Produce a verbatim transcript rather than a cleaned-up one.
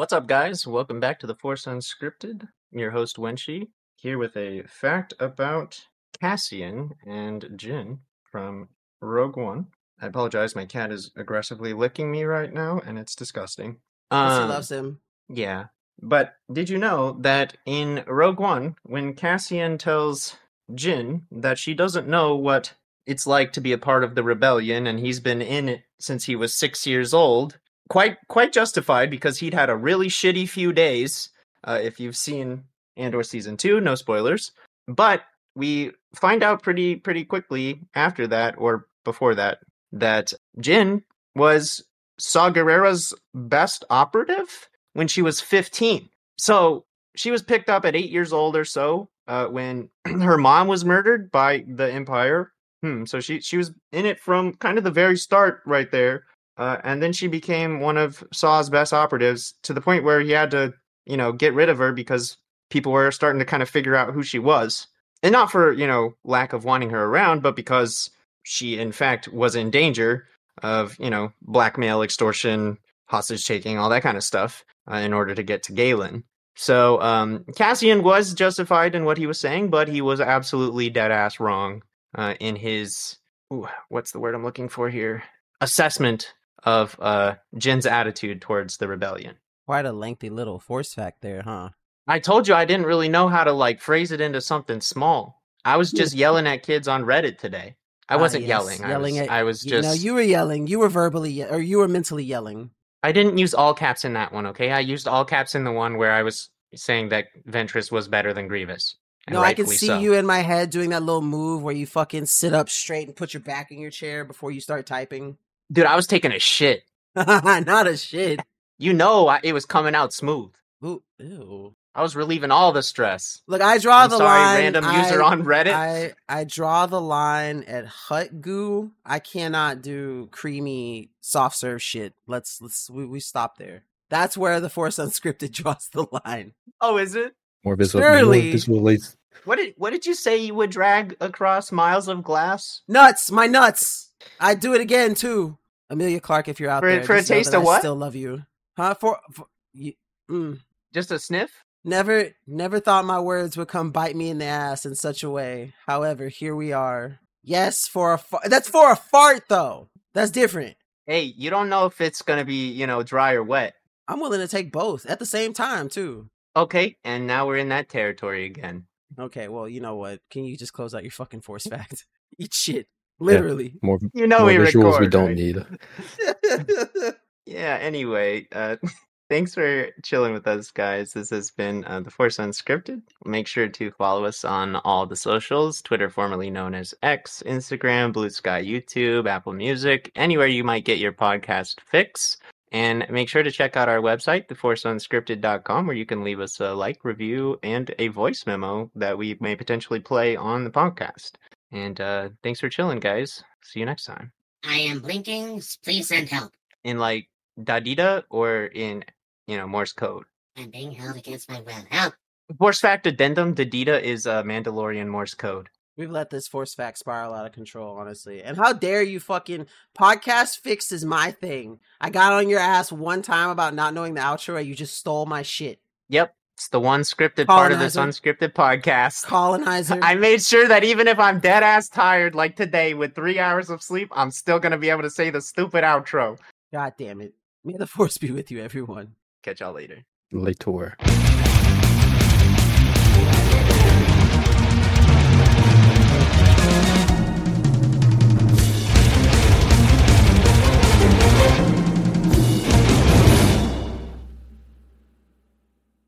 What's up, guys? Welcome back to the Force Unscripted. I'm your host, Wenshi, here with a fact about Cassian and Jyn from Rogue One. I apologize, my cat is aggressively licking me right now, and it's disgusting. Because Um, he loves him. Yeah, but did you know that in Rogue One, when Cassian tells Jyn that she doesn't know what it's like to be a part of the rebellion, and he's been in it since he was six years old, quite quite justified because he'd had a really shitty few days. Uh, if you've seen Andor season two, no spoilers. But we find out pretty pretty quickly after that, or before that, that Jyn was Saw Gerrera's best operative when she was fifteen. So she was picked up at eight years old or so uh, when her mom was murdered by the Empire. Hmm. So she she was in it from kind of the very start right there. Uh, and then she became one of Saw's best operatives to the point where he had to, you know, get rid of her because people were starting to kind of figure out who she was. And not for, you know, lack of wanting her around, but because she, in fact, was in danger of, you know, blackmail, extortion, hostage taking, all that kind of stuff uh, in order to get to Galen. So um, Cassian was justified in what he was saying, but he was absolutely dead ass wrong uh, in his, ooh, what's the word I'm looking for here? Assessment of uh, Jyn's attitude towards the rebellion. Quite a lengthy little force fact there, huh? I told you I didn't really know how to like phrase it into something small. I was just yelling at kids on Reddit today. I wasn't ah, yes. yelling. Yelling I was, at, I was you, just. No, you were yelling. You were verbally, ye- or you were mentally yelling. I didn't use all caps in that one, okay? I used all caps in the one where I was saying that Ventress was better than Grievous. No, I can see so. you in my head doing that little move where you fucking sit up straight and put your back in your chair before you start typing. Dude, I was taking a shit. Not a shit. You know I, it was coming out smooth. Ooh, ew. I was relieving all the stress. Look, I draw I'm the sorry, line. random I, user on Reddit. I, I draw the line at hut goo. I cannot do creamy soft serve shit. Let's let's we, we stop there. That's where the Force Unscripted draws the line. Oh, is it? More visual. Surely. More visually. What did what did you say you would drag across miles of glass? Nuts, my nuts. I do it again too. Amelia Clark, if you're out for, there, for a just know taste that of I what? Still love you, huh? For, for you, mm. Just a sniff? Never, never thought my words would come bite me in the ass in such a way. However, here we are. Yes, for a fa- that's for a fart though. That's different. Hey, you don't know if it's gonna be, you know, dry or wet. I'm willing to take both at the same time too. Okay, and now we're in that territory again. Okay, well, you know what? Can you just close out your fucking force fact? Eat shit, literally. Yeah, more, you know more we visuals record, we don't right? need. Yeah. Anyway, uh, thanks for chilling with us, guys. This has been uh, the Force Unscripted. Make sure to follow us on all the socials: Twitter, formerly known as X, Instagram, Blue Sky, YouTube, Apple Music, anywhere you might get your podcast fix. And make sure to check out our website, the force unscripted dot com, where you can leave us a like, review, and a voice memo that we may potentially play on the podcast. And uh, thanks for chilling, guys. See you next time. I am blinking. Please send help. In like Dadida or in, you know, Morse code? I'm being held against my will. Help! Force fact addendum: Dadida is uh, Mandalorian Morse code. We've let this force fact spiral out of control, honestly. And how dare you fucking podcast fix is my thing. I got on your ass one time about not knowing the outro and you just stole my shit. Yep. It's the one scripted part of this Colonizer. unscripted podcast. Colonizer. I made sure that even if I'm dead ass tired like today with three hours of sleep, I'm still going to be able to say the stupid outro. God damn it. May the force be with you, everyone. Catch y'all later. Later.